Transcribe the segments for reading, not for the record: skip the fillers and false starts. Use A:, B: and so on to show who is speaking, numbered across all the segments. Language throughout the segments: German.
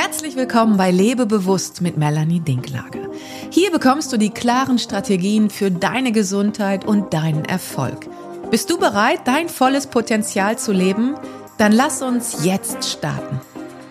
A: Herzlich willkommen bei Lebe bewusst mit Melanie Dinklage. Hier bekommst du die klaren Strategien für deine Gesundheit und deinen Erfolg. Bist du bereit, dein volles Potenzial zu leben? Dann lass uns jetzt starten.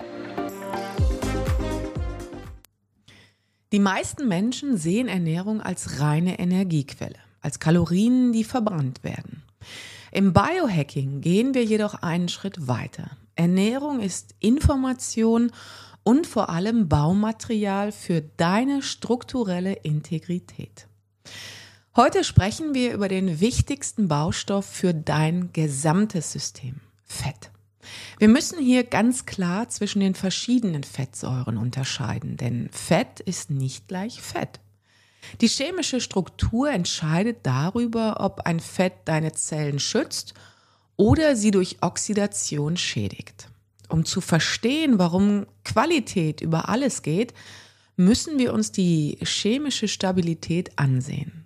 A: Die meisten Menschen sehen Ernährung als reine Energiequelle, als Kalorien, die verbrannt werden. Im Biohacking gehen wir jedoch einen Schritt weiter. Ernährung ist Information und vor allem Baumaterial für deine strukturelle Integrität. Heute sprechen wir über den wichtigsten Baustoff für dein gesamtes System, Fett. Wir müssen hier ganz klar zwischen den verschiedenen Fettsäuren unterscheiden, denn Fett ist nicht gleich Fett. Die chemische Struktur entscheidet darüber, ob ein Fett deine Zellen schützt oder sie durch Oxidation schädigt. Um zu verstehen, warum Qualität über alles geht, müssen wir uns die chemische Stabilität ansehen.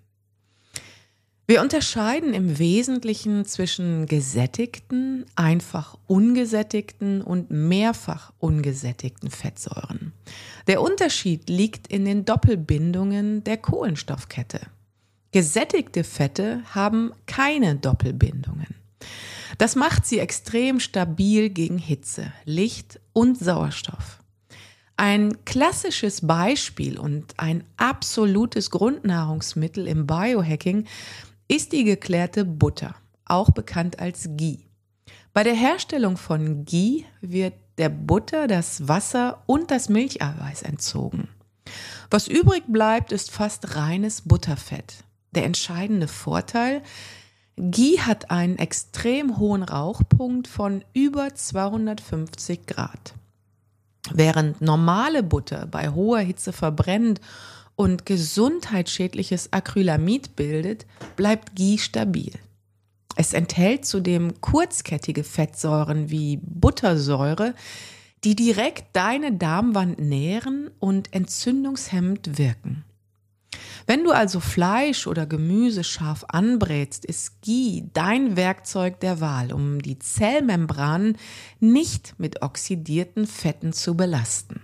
A: Wir unterscheiden im Wesentlichen zwischen gesättigten, einfach ungesättigten und mehrfach ungesättigten Fettsäuren. Der Unterschied liegt in den Doppelbindungen der Kohlenstoffkette. Gesättigte Fette haben keine Doppelbindungen. Das macht sie extrem stabil gegen Hitze, Licht und Sauerstoff. Ein klassisches Beispiel und ein absolutes Grundnahrungsmittel im Biohacking ist die geklärte Butter, auch bekannt als Ghee. Bei der Herstellung von Ghee wird der Butter das Wasser und das Milcheiweiß entzogen. Was übrig bleibt, ist fast reines Butterfett. Der entscheidende Vorteil: Ghee hat einen extrem hohen Rauchpunkt von über 250 Grad. Während normale Butter bei hoher Hitze verbrennt und gesundheitsschädliches Acrylamid bildet, bleibt Ghee stabil. Es enthält zudem kurzkettige Fettsäuren wie Buttersäure, die direkt deine Darmwand nähren und entzündungshemmend wirken. Wenn du also Fleisch oder Gemüse scharf anbrätst, ist Ghee dein Werkzeug der Wahl, um die Zellmembranen nicht mit oxidierten Fetten zu belasten.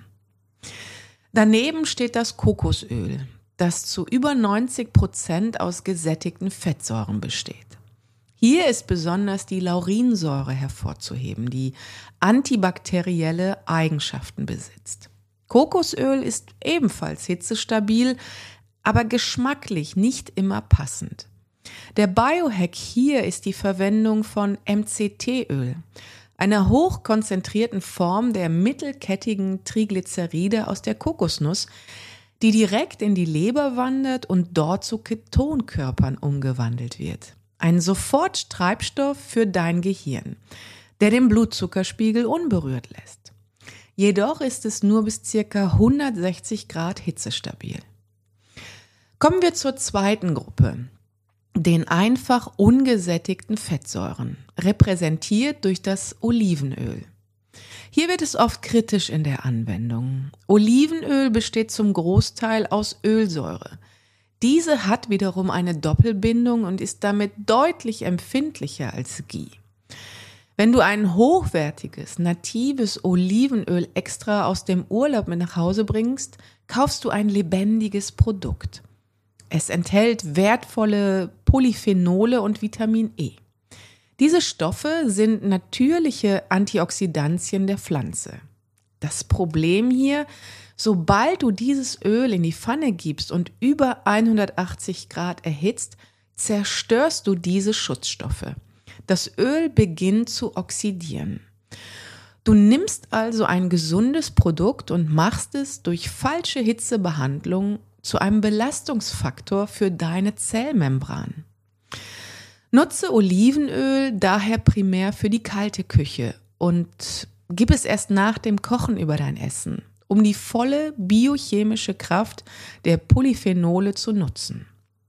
A: Daneben steht das Kokosöl, das zu über 90% aus gesättigten Fettsäuren besteht. Hier ist besonders die Laurinsäure hervorzuheben, die antibakterielle Eigenschaften besitzt. Kokosöl ist ebenfalls hitzestabil, aber geschmacklich nicht immer passend. Der Biohack hier ist die Verwendung von MCT-Öl, einer hochkonzentrierten Form der mittelkettigen Triglyceride aus der Kokosnuss, die direkt in die Leber wandert und dort zu Ketonkörpern umgewandelt wird. Ein Soforttreibstoff für dein Gehirn, der den Blutzuckerspiegel unberührt lässt. Jedoch ist es nur bis ca. 160 Grad hitzestabil. Kommen wir zur zweiten Gruppe, den einfach ungesättigten Fettsäuren, repräsentiert durch das Olivenöl. Hier wird es oft kritisch in der Anwendung. Olivenöl besteht zum Großteil aus Ölsäure. Diese hat wiederum eine Doppelbindung und ist damit deutlich empfindlicher als Ghee. Wenn du ein hochwertiges, natives Olivenöl extra aus dem Urlaub mit nach Hause bringst, kaufst du ein lebendiges Produkt. Es enthält wertvolle Polyphenole und Vitamin E. Diese Stoffe sind natürliche Antioxidantien der Pflanze. Das Problem hier: Sobald du dieses Öl in die Pfanne gibst und über 180 Grad erhitzt, zerstörst du diese Schutzstoffe. Das Öl beginnt zu oxidieren. Du nimmst also ein gesundes Produkt und machst es durch falsche Hitzebehandlung zu einem Belastungsfaktor für deine Zellmembran. Nutze Olivenöl daher primär für die kalte Küche und gib es erst nach dem Kochen über dein Essen, um die volle biochemische Kraft der Polyphenole zu nutzen.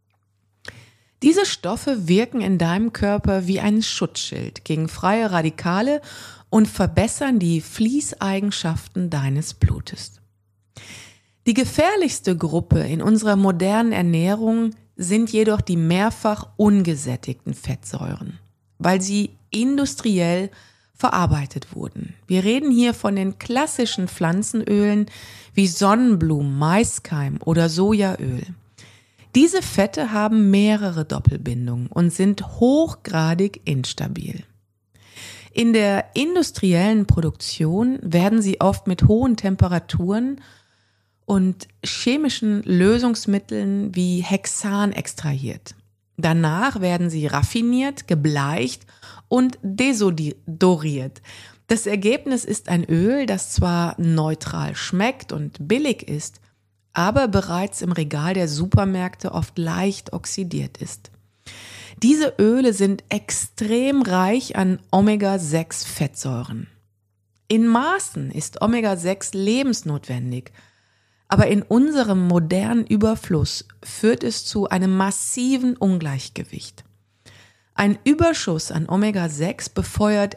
A: Diese Stoffe wirken in deinem Körper wie ein Schutzschild gegen freie Radikale und verbessern die Fließeigenschaften deines Blutes. Die gefährlichste Gruppe in unserer modernen Ernährung sind jedoch die mehrfach ungesättigten Fettsäuren, weil sie industriell verarbeitet wurden. Wir reden hier von den klassischen Pflanzenölen wie Sonnenblumen, Maiskeim oder Sojaöl. Diese Fette haben mehrere Doppelbindungen und sind hochgradig instabil. In der industriellen Produktion werden sie oft mit hohen Temperaturen und chemischen Lösungsmitteln wie Hexan extrahiert. Danach werden sie raffiniert, gebleicht und desodoriert. Das Ergebnis ist ein Öl, das zwar neutral schmeckt und billig ist, aber bereits im Regal der Supermärkte oft leicht oxidiert ist. Diese Öle sind extrem reich an Omega-6-Fettsäuren. In Maßen ist Omega-6 lebensnotwendig, aber in unserem modernen Überfluss führt es zu einem massiven Ungleichgewicht. Ein Überschuss an Omega-6 befeuert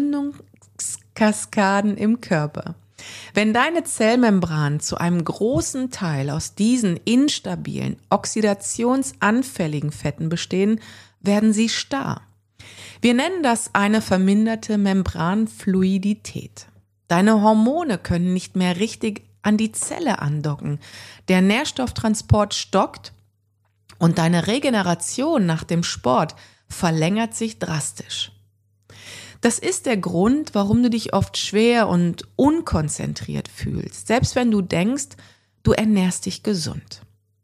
A: Entzündungskaskaden im Körper. Wenn deine Zellmembranen zu einem großen Teil aus diesen instabilen, oxidationsanfälligen Fetten bestehen, werden sie starr. Wir nennen das eine verminderte Membranfluidität. Deine Hormone können nicht mehr richtig an die Zelle andocken. Der Nährstofftransport stockt und deine Regeneration nach dem Sport verlängert sich drastisch. Das ist der Grund, warum du dich oft schwer und unkonzentriert fühlst, selbst wenn du denkst, du ernährst dich gesund.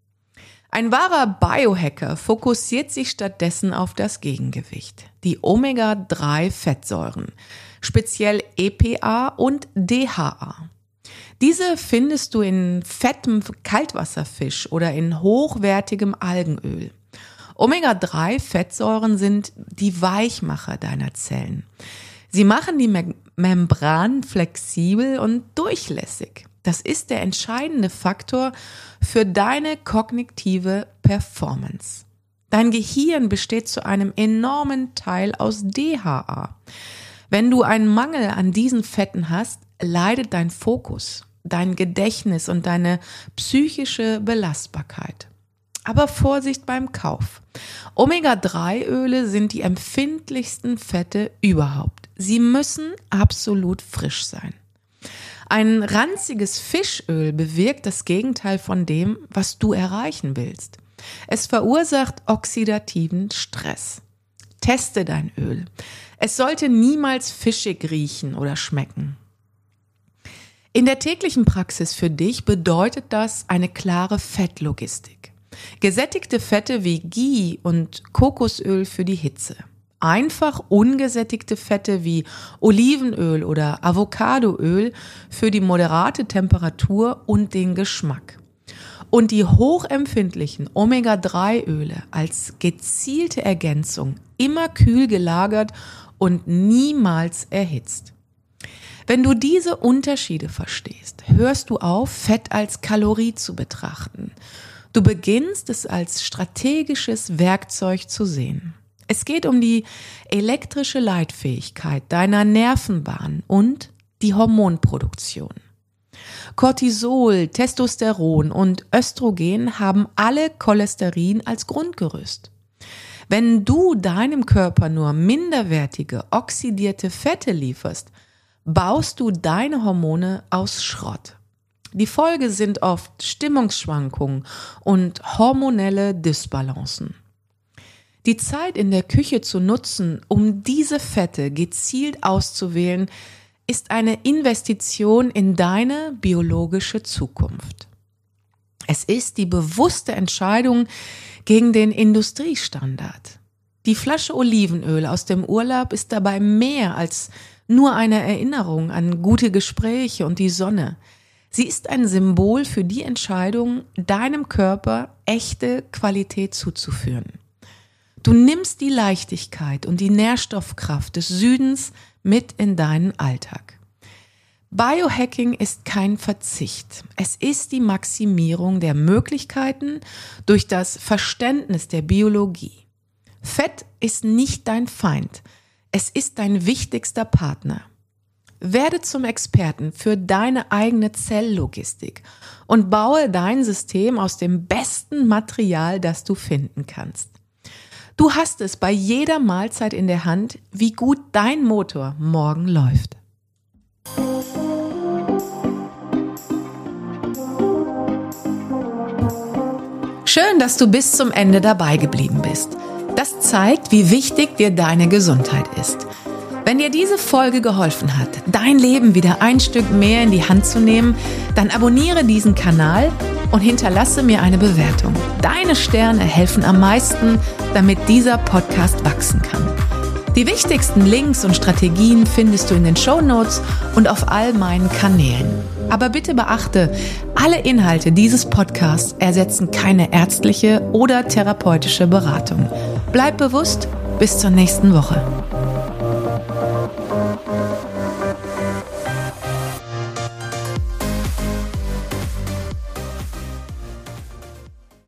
A: Ein wahrer Biohacker fokussiert sich stattdessen auf das Gegengewicht, die Omega-3-Fettsäuren, speziell EPA und DHA. Diese findest du in fettem Kaltwasserfisch oder in hochwertigem Algenöl. Omega-3-Fettsäuren sind die Weichmacher deiner Zellen. Sie machen die Membran flexibel und durchlässig. Das ist der entscheidende Faktor für deine kognitive Performance. Dein Gehirn besteht zu einem enormen Teil aus DHA. Wenn du einen Mangel an diesen Fetten hast, leidet dein Fokus, dein Gedächtnis und deine psychische Belastbarkeit. Aber Vorsicht beim Kauf. Omega-3-Öle sind die empfindlichsten Fette überhaupt. Sie müssen absolut frisch sein. Ein ranziges Fischöl bewirkt das Gegenteil von dem, was du erreichen willst. Es verursacht oxidativen Stress. Teste dein Öl. Es sollte niemals fischig riechen oder schmecken. In der täglichen Praxis für dich bedeutet das eine klare Fettlogistik. Gesättigte Fette wie Ghee und Kokosöl für die Hitze. Einfach ungesättigte Fette wie Olivenöl oder Avocadoöl für die moderate Temperatur und den Geschmack. Und die hochempfindlichen Omega-3-Öle als gezielte Ergänzung, immer kühl gelagert und niemals erhitzt. Wenn du diese Unterschiede verstehst, hörst du auf, Fett als Kalorie zu betrachten. Du beginnst es als strategisches Werkzeug zu sehen. Es geht um die elektrische Leitfähigkeit deiner Nervenbahn und die Hormonproduktion. Cortisol, Testosteron und Östrogen haben alle Cholesterin als Grundgerüst. Wenn du deinem Körper nur minderwertige, oxidierte Fette lieferst, baust du deine Hormone aus Schrott. Die Folge sind oft Stimmungsschwankungen und hormonelle Dysbalancen. Die Zeit in der Küche zu nutzen, um diese Fette gezielt auszuwählen, ist eine Investition in deine biologische Zukunft. Es ist die bewusste Entscheidung gegen den Industriestandard. Die Flasche Olivenöl aus dem Urlaub ist dabei mehr als nur eine Erinnerung an gute Gespräche und die Sonne. Sie ist ein Symbol für die Entscheidung, deinem Körper echte Qualität zuzuführen. Du nimmst die Leichtigkeit und die Nährstoffkraft des Südens mit in deinen Alltag. Biohacking ist kein Verzicht. Es ist die Maximierung der Möglichkeiten durch das Verständnis der Biologie. Fett ist nicht dein Feind. Es ist dein wichtigster Partner. Werde zum Experten für deine eigene Zelllogistik und baue dein System aus dem besten Material, das du finden kannst. Du hast es bei jeder Mahlzeit in der Hand, wie gut dein Motor morgen läuft. Schön, dass du bis zum Ende dabei geblieben bist. Das zeigt, wie wichtig dir deine Gesundheit ist. Wenn dir diese Folge geholfen hat, dein Leben wieder ein Stück mehr in die Hand zu nehmen, dann abonniere diesen Kanal und hinterlasse mir eine Bewertung. Deine Sterne helfen am meisten, damit dieser Podcast wachsen kann. Die wichtigsten Links und Strategien findest du in den Shownotes und auf all meinen Kanälen. Aber bitte beachte, alle Inhalte dieses Podcasts ersetzen keine ärztliche oder therapeutische Beratung. Bleib bewusst, bis zur nächsten Woche.